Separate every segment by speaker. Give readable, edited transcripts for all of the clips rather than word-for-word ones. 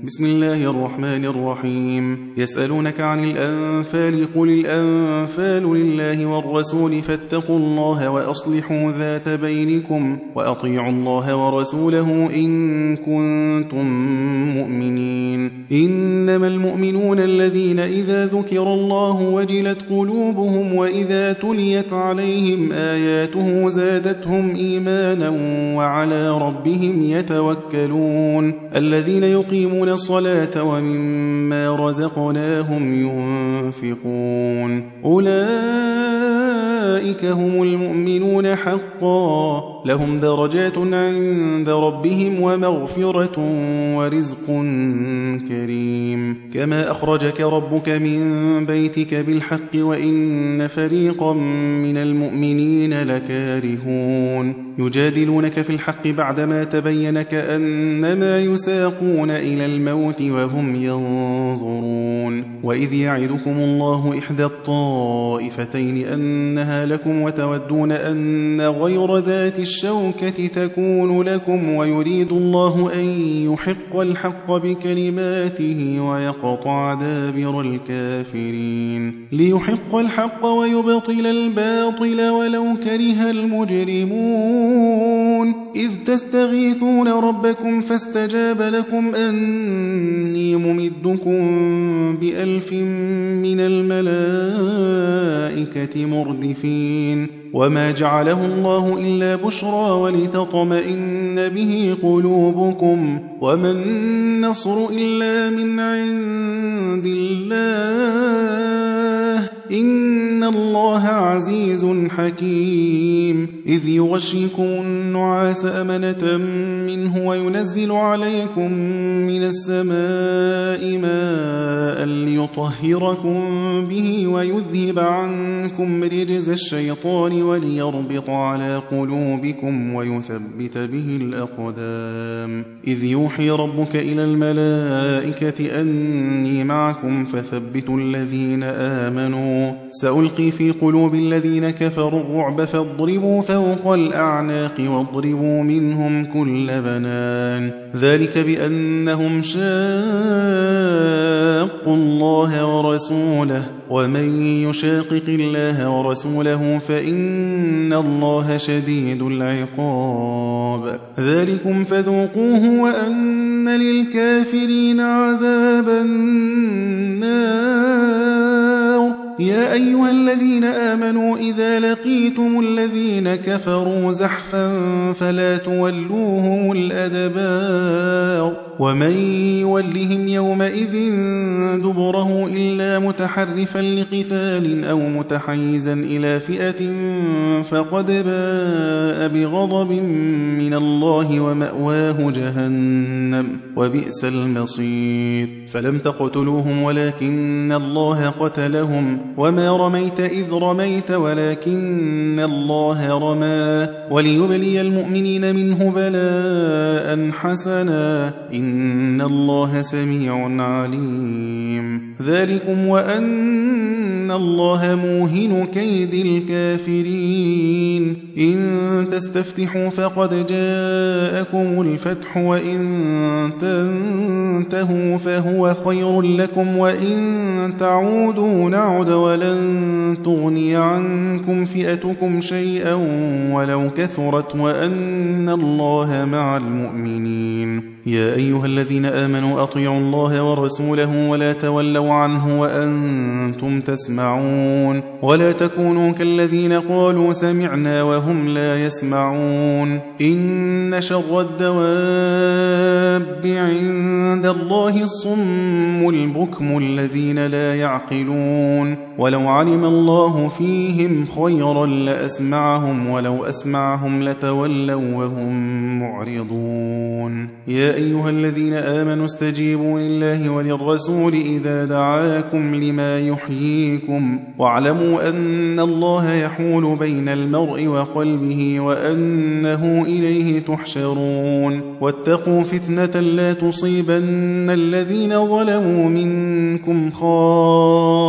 Speaker 1: بسم الله الرحمن الرحيم. يسألونك عن الأنفال قل الأنفال لله والرسول فاتقوا الله وأصلحوا ذات بينكم وأطيعوا الله ورسوله إن كنتم مؤمنين. إنما المؤمنون الذين إذا ذكر الله وجلت قلوبهم وإذا تليت عليهم آياته زادتهم إيمانا وعلى ربهم يتوكلون. الذين يقيمون الصلاة ومما رزقناهم ينفقون أولئك هم المؤمنون حقا لهم درجات عند ربهم ومغفرة ورزق كريم. كما أخرجك ربك من بيتك بالحق وإن فريقا من المؤمنين لكارهون. يجادلونك في الحق بعدما تبين كأنما يساقون إلى الموت وهم ينظرون. وإذ يعدكم الله إحدى الطائفتين أنها لكم وتودون أن غير ذات الشوكة تكون لكم ويريد الله أن يحق الحق بكلماته ويقطع دابر الكافرين. ليحق الحق ويبطل الباطل ولو كره المجرمون. إذ تستغيثون ربكم فاستجاب لكم أني ممدكم ب1000 من الملائكة مردفين. وما جعله الله إلا بشرى ولتطمئن به قلوبكم وما النصر إلا من عند الله إن الله عزيز حكيم. إذ يغشيكم النعاس أمنة منه وينزل عليكم من السماء ماء ليطهركم به ويذهب عنكم رجز الشيطان وليربط على قلوبكم ويثبت به الأقدام. إذ يوحي ربك إلى الملائكة أني معكم فثبتوا الذين آمنوا. سألقي في قلوب الذين كفروا الرعب فاضربوا فوق الأعناق واضربوا منهم كل بنان. ذلك بأنهم شاقوا الله ورسوله ومن يشاقق الله ورسوله فإن الله شديد العقاب. ذلكم فذوقوه وأن للكافرين عذاب النار. يا أيها الذين آمنوا إذا لقيتم الذين كفروا زحفا فلا تولوهم الأدبار. ومن يولهم يومئذ دبره إلا متحرفا لقتال أو متحيزا إلى فئة فقد باء بغضب من الله ومأواه جهنم وبئس المصير. فلم تقتلوهم ولكن الله قتلهم وما رميت إذ رميت ولكن الله رمى وليبلي المؤمنين منه بلاء حسنا إن الله سميع عليم. ذلكم وأن الله موهن كيد الكافرين. إن تستفتحوا فقد جاءكم الفتح وإن تنتهوا فهو خير لكم وإن تعودوا نعد ولن تغني عنكم فئتكم شيئا ولو كثرت وأن الله مع المؤمنين. يا أيها الذين آمنوا أطيعوا الله ورسوله ولا تولوا عنه وأنتم تسمعون. ولا تكونوا كالذين قالوا سمعنا وهم لا يسمعون. إن شر الدواب عند الله الصم البكم الذين لا يعقلون. ولو علم الله فيهم خيرا لأسمعهم ولو أسمعهم لتولوا وهم معرضون. يا أيها الذين آمنوا استجيبوا لله وللرسول إذا دعاكم لما يحييكم واعلموا أن الله يحول بين المرء وقلبه وأنه إليه تحشرون. واتقوا فتنة لا تصيبن الذين ظلموا منكم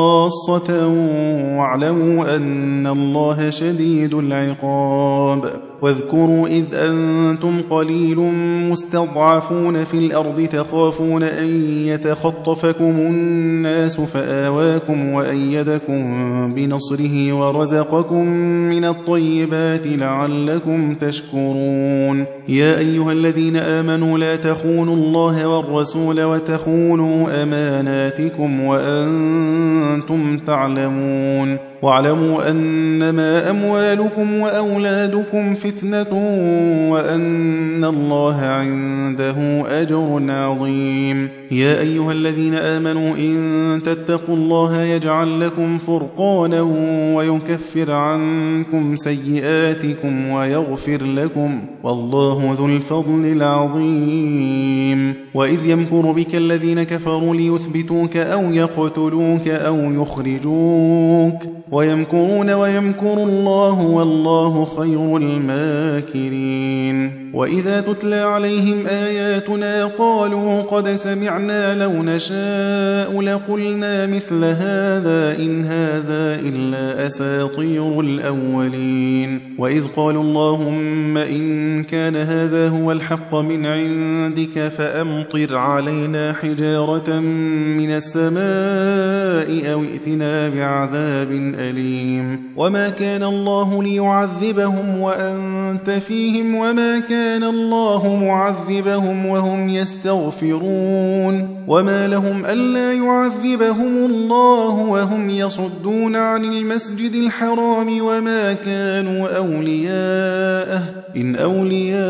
Speaker 1: خاصة واعلموا أن الله شديد العقاب. واذكروا إذ أنتم قليل مستضعفون في الأرض تخافون أن يتخطفكم الناس فآواكم وأيدكم بنصره ورزقكم من الطيبات لعلكم تشكرون. يا أيها الذين آمنوا لا تخونوا الله والرسول وتخونوا أماناتكم وأنتم تعلمون. واعلموا أنما أموالكم وأولادكم فتنة وأن الله عنده أجر عظيم. يا أيها الذين آمنوا إن تتقوا الله يجعل لكم فرقانا ويكفر عنكم سيئاتكم ويغفر لكم والله ذو الفضل العظيم. وإذ يمكر بك الذين كفروا ليثبتوك أو يقتلوك أو يخرجوك ويمكرون ويمكر الله والله خير الماكرين. وإذا تتلى عليهم آياتنا قالوا قد سمعنا لو نشاء لقلنا مثل هذا إن هذا إلا أساطير الأولين. وإذ قالوا اللهم إن كان هذا هو الحق من عندك فأمطر علينا حجارة من السماء أو ائتنا بعذاب أليم. وما كان الله ليعذبهم وأنت فيهم وما كان الله معذبهم وهم يستغفرون. وما لهم ألا يعذبهم الله وهم يصدون عن المسجد الحرام وما كانوا أولياءه إن أولياؤه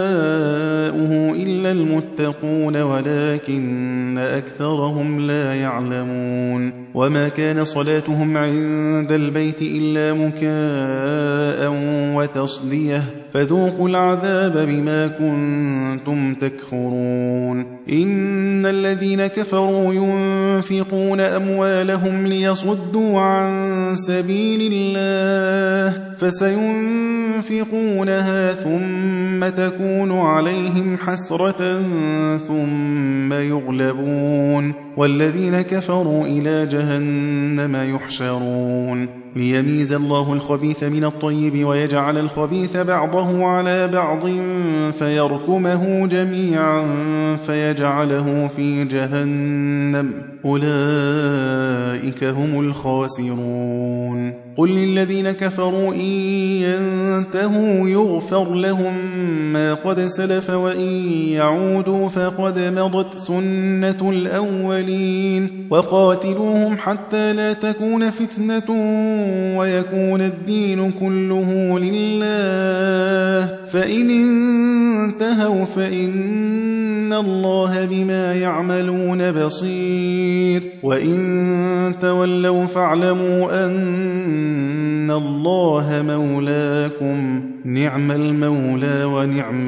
Speaker 1: إلا المتقون ولكن أكثرهم لا يعلمون. وما كان صلاتهم عند البيت إلا مكاء وتصدية فذوقوا العذاب بما كنتم تكفرون. إن الذين كفروا ينفقون أموالهم ليصدوا عن سبيل الله فسينفقونها ثم تكون عليهم حسرة ثم يغلبون والذين كفروا إلى جهنم يحشرون. ليميز الله الخبيث من الطيب ويجعل الخبيث بعضه على بعض فيركمه جميعا فيجعله في جهنم أولئك هم الخاسرون. قل للذين كفروا إن ينتهوا يغفر لهم ما قد سلف وإن يعودوا فقد مضت سنة الأولين. وقاتلوهم حتى لا تكون فتنة ويكون الدين كله لله فإن انتهوا فإن الله بما يعملون بصير. وإن تولوا فاعلموا أن الله مولاكم نعم المولى ونعم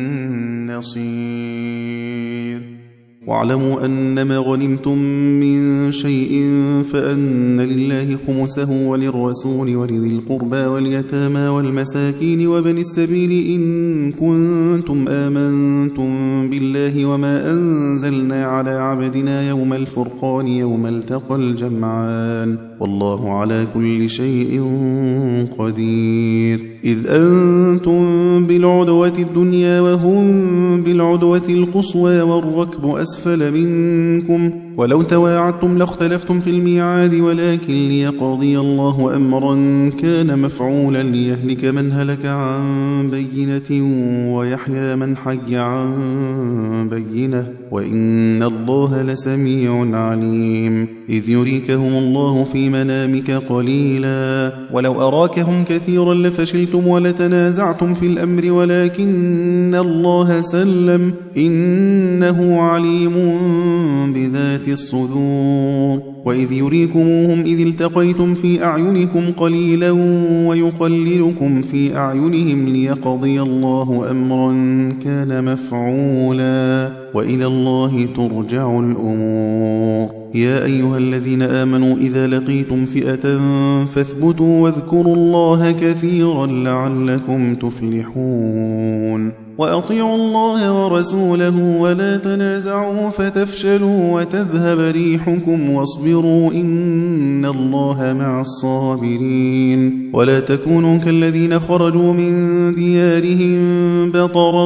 Speaker 1: النصير. واعلموا أنما غنمتم من شيء فأن لله خمسه وللرسول ولذي القربى واليتامى والمساكين وبني السبيل إن كنتم آمنتم بالله وما أنزلنا على عبدنا يوم الفرقان يوم التقى الجمعان والله على كل شيء قدير. إذ أنتم بالعدوة الدنيا وهم بالعدوة القصوى والركب أسفل منكم ولو تواعدتم لاختلفتم في الميعاد ولكن ليقضي الله أمرا كان مفعولا ليهلك من هلك عن بينة ويحيى من حي عن بينة وإن الله لسميع عليم. إذ يريكهم الله في منامك قليلا ولو أراكهم كثيرا لفشلتم ولتنازعتم في الأمر ولكن الله سلم إنه عليم بذات الصدور. وإذ يريكموهم إذ التقيتم في أعينكم قليلا ويقللكم في أعينهم ليقضي الله أمرا كان مفعولا وإلى الله ترجع الأمور. يا أيها الذين آمنوا إذا لقيتم فئة فاثبتوا واذكروا الله كثيرا لعلكم تفلحون. وأطيعوا الله ورسوله ولا تنازعوا فتفشلوا وتذهب ريحكم واصبروا إن الله مع الصابرين ولا تكونوا كالذين خرجوا من ديارهم بطرا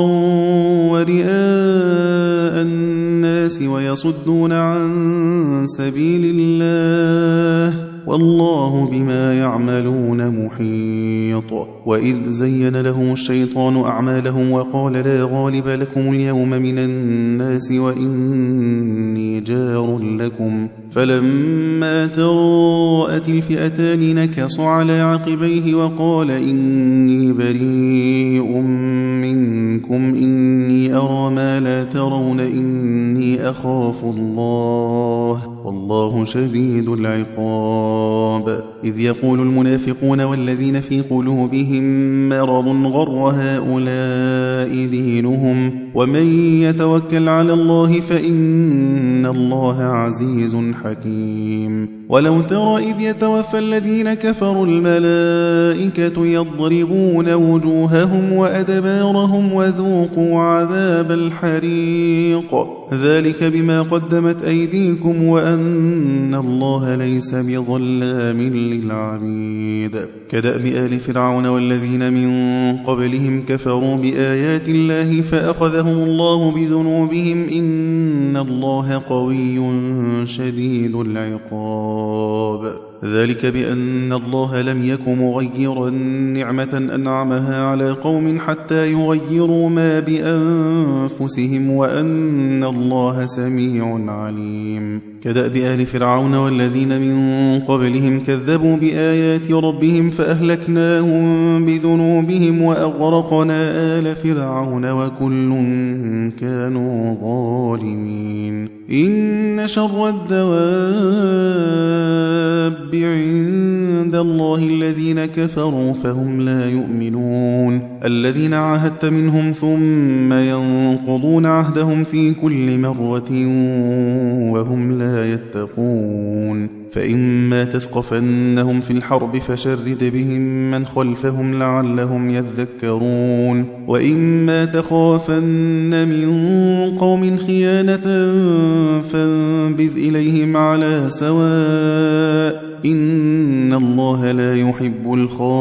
Speaker 1: ورئاء الناس ويصدون عن سبيل الله والله بما يعملون محيط. وإذ زين لهم الشيطان أعمالهم وقال لا غالب لكم اليوم من الناس وإني جار لكم فلما تراءت الفئتان نكص على عقبيه وقال إني بريء منكم إني أرى ما لا ترون إني أخاف الله والله شديد العقاب. إذ يقول المنافقون والذين في قلوبهم مرض غر هؤلاء دينهم ومن يتوكل على الله فإن الله عزيز حكيم. ولو ترى إذ يتوفى الذين كفروا الملائكة يضربون وجوههم وأدبارهم وذوقوا عذاب الحريق ذلك بما قدمت أيديكم وأن الله ليس بظلام للعبيد. كدأب آل فرعون والذين من قبلهم كفروا بآيات الله فأخذهم الله بذنوبهم إن الله قوي شديد العقاب. ذلك بأن الله لم يك مغيرا نعمة أنعمها على قوم حتى يغيروا ما بأنفسهم وأن الله سميع عليم. كدأب آل فرعون والذين من قبلهم كذبوا بآيات ربهم فأهلكناهم بذنوبهم وأغرقنا آل فرعون وكل كانوا ظالمين. إن شر الدواب عند الله الذين كفروا فهم لا يؤمنون الذين عاهدت منهم ثم ينقضون عهدهم في كل مرة وهم لا يتقون. فإما تثقفنهم في الحرب فشرد بهم من خلفهم لعلهم يذكرون وإما تخافن من قوم خيانة فانبذ إليهم على سواء إن الله لا يحب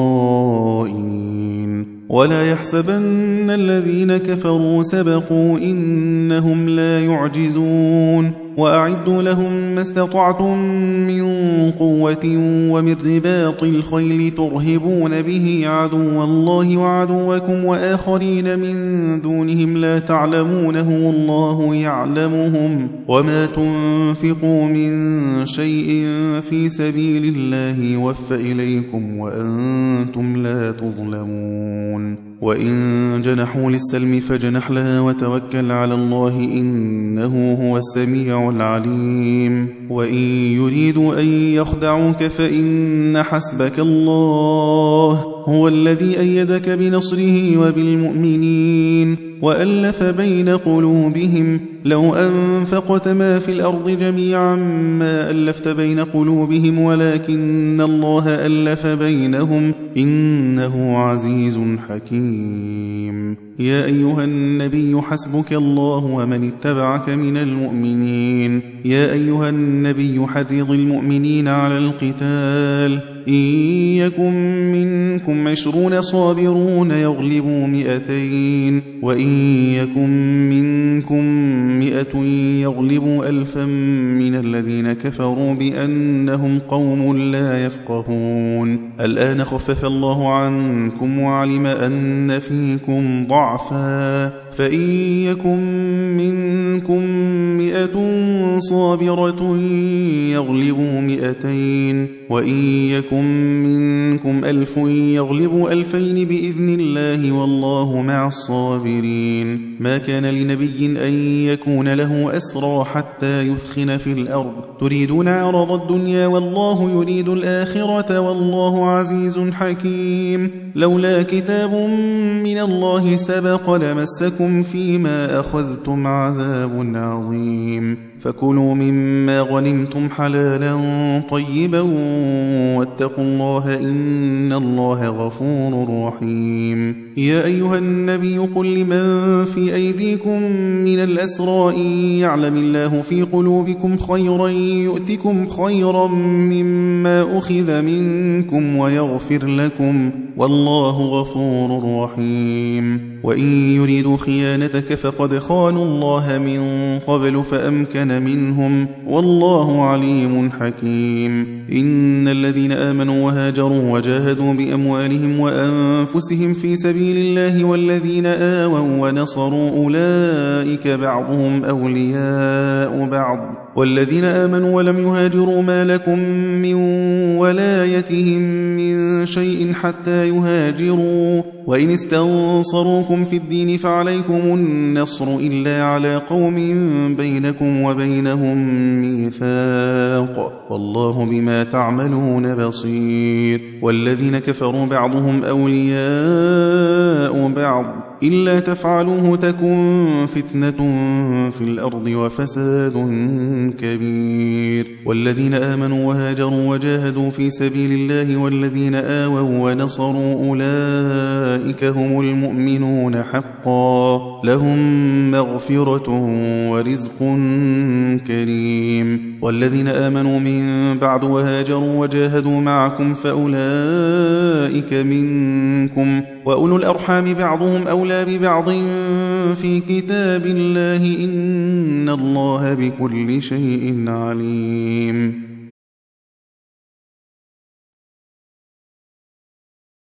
Speaker 1: الخائنين. ولا يحسبن الذين كفروا سبقوا إنهم لا يعجزون وأعدوا لهم ما استطعتم من قوة ومن رباط الخيل ترهبون به عدو الله وعدوكم وآخرين من دونهم لا تعلمونهم الله يعلمهم وما تنفقوا من شيء في سبيل الله يوفى إليكم وأنتم لا تظلمون. وإن جنحوا للسلم فاجنح لها وتوكل على الله إنه هو السميع العليم. وإن يريدوا أن يخدعوك فإن حسبك الله هو الذي أيدك بنصره وبالمؤمنين وألف بين قلوبهم لو أنفقت ما في الأرض جميعا ما ألفت بين قلوبهم ولكن الله ألف بينهم إنه عزيز حكيم. يا أيها النبي حسبك الله ومن اتبعك من المؤمنين. يا أيها النبي حرض المؤمنين على القتال إن يكن منكم 20 صابرون يغلبوا 200 وإن يكن منكم 100 يغلبوا 1000 من الذين كفروا بأنهم قوم لا يفقهون. الآن خفف الله عنكم وعلم أن فيكم ضعفا فإن يكن منكم 100 صابرة يغلبوا 200 وإن يكن منكم 1000 يغلبوا 2000 بإذن الله والله مع الصابرين. ما كان لنبي أن يكون له أسرى حتى يثخن في الأرض تريدون عرض الدنيا والله يريد الآخرة والله عزيز حكيم. لولا كتاب من الله سبق لمسكم فيما أخذتم عذاب عظيم. فكلوا مما غنمتم حلالا طيبا واتقوا الله إن الله غفور رحيم. يا أيها النبي قل لمن في أيديكم من الأسرى إن يعلم الله في قلوبكم خيرا يؤتكم خيرا مما أخذ منكم ويغفر لكم والله غفور رحيم. وإن يريدوا خيانتك فقد خانوا الله من قبل فأمكن منهم والله عليم حكيم. إن الذين آمنوا وهاجروا وجاهدوا بأموالهم وأنفسهم في سبيل الله والذين آووا ونصروا أولئك بعضهم أولياء بعض والذين آمنوا ولم يهاجروا ما لكم من ولايتهم من شيء حتى يهاجروا وإن استنصروكم في الدين فعليكم النصر إلا على قوم بينكم وبينهم ميثاق والله بما تعملون بصير. والذين كفروا بعضهم أولياء بعض إلا تفعلوه تكن فتنة في الأرض وفساد كبير. والذين آمنوا وهاجروا وجاهدوا في سبيل الله والذين آووا ونصروا أولئك هم المؤمنون حقا لهم مغفرة ورزق كريم. والذين آمنوا من بعد وهاجروا وجاهدوا معكم فأولئك منكم وأولو الأرحام بعضهم أولى ببعض في كتاب الله إن الله بكل شيء عليم.